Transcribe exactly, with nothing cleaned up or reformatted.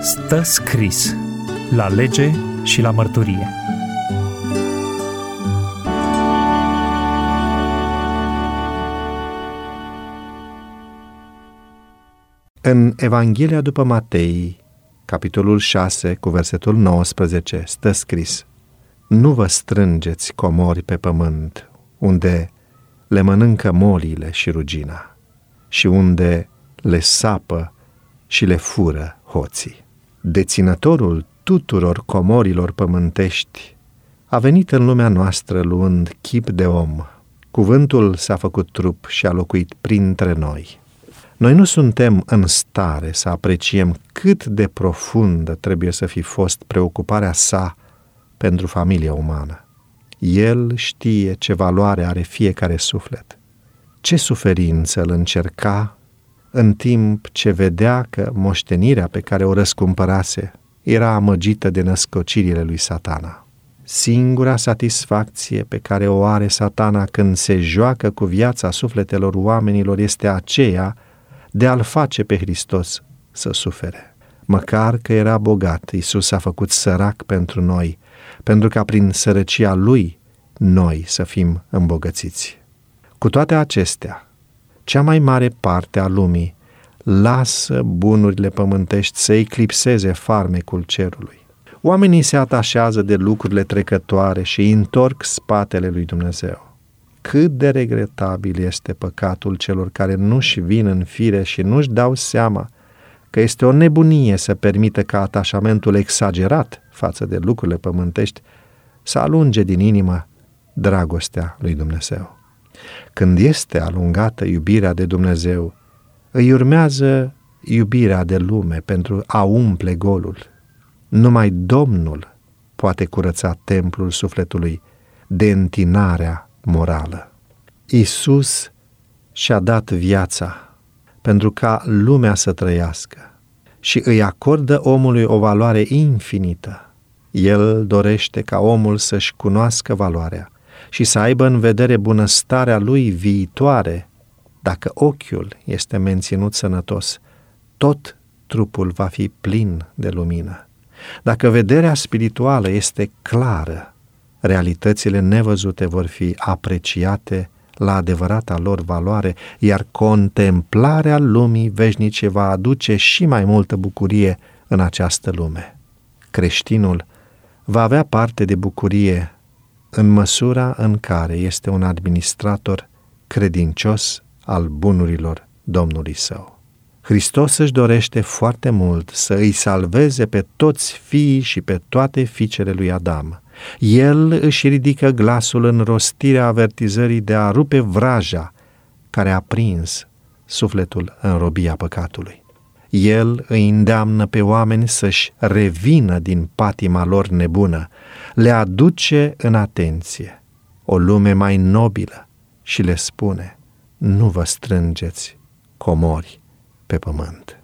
Stă scris la lege și la mărturie. În Evanghelia după Matei, capitolul șase, cu versetul nouăsprezece, stă scris: Nu vă strângeți comori pe pământ, unde le mănâncă molile și rugina, și unde le sapă și le fură hoții. Deținătorul tuturor comorilor pământești a venit în lumea noastră luând chip de om. Cuvântul s-a făcut trup și a locuit printre noi. Noi nu suntem în stare să apreciem cât de profundă trebuie să fi fost preocuparea sa pentru familia umană. El știe ce valoare are fiecare suflet, ce suferință îl încerca în timp ce vedea că moștenirea pe care o răscumpărase era amăgită de născocirile lui Satana. Singura satisfacție pe care o are Satana când se joacă cu viața sufletelor oamenilor este aceea de a-L face pe Hristos să sufere. Măcar că era bogat, Iisus s-a făcut sărac pentru noi, pentru ca prin sărăcia Lui noi să fim îmbogățiți. Cu toate acestea, cea mai mare parte a lumii lasă bunurile pământești să eclipseze farmecul cerului. Oamenii se atașează de lucrurile trecătoare și întorc spatele lui Dumnezeu. Cât de regretabil este păcatul celor care nu-și vin în fire și nu-și dau seama că este o nebunie să permită ca atașamentul exagerat față de lucrurile pământești să alunge din inimă dragostea lui Dumnezeu. Când este alungată iubirea de Dumnezeu, îi urmează iubirea de lume pentru a umple golul. Numai Domnul poate curăța templul sufletului de întinarea morală. Iisus și-a dat viața pentru ca lumea să trăiască și îi acordă omului o valoare infinită. El dorește ca omul să-și cunoască valoarea și să aibă în vedere bunăstarea lui viitoare. Dacă ochiul este menținut sănătos, tot trupul va fi plin de lumină. Dacă vederea spirituală este clară, realitățile nevăzute vor fi apreciate la adevărata lor valoare, iar contemplarea lumii veșnice va aduce și mai multă bucurie în această lume. Creștinul va avea parte de bucurie în măsura în care este un administrator credincios al bunurilor Domnului său. Hristos își dorește foarte mult să îi salveze pe toți fiii și pe toate fiicele lui Adam. El își ridică glasul în rostirea avertizării de a rupe vraja care a prins sufletul în robia păcatului. El îi îndeamnă pe oameni să-și revină din patima lor nebună, le aduce în atenție o lume mai nobilă și le spune: nu vă strângeți comori pe pământ.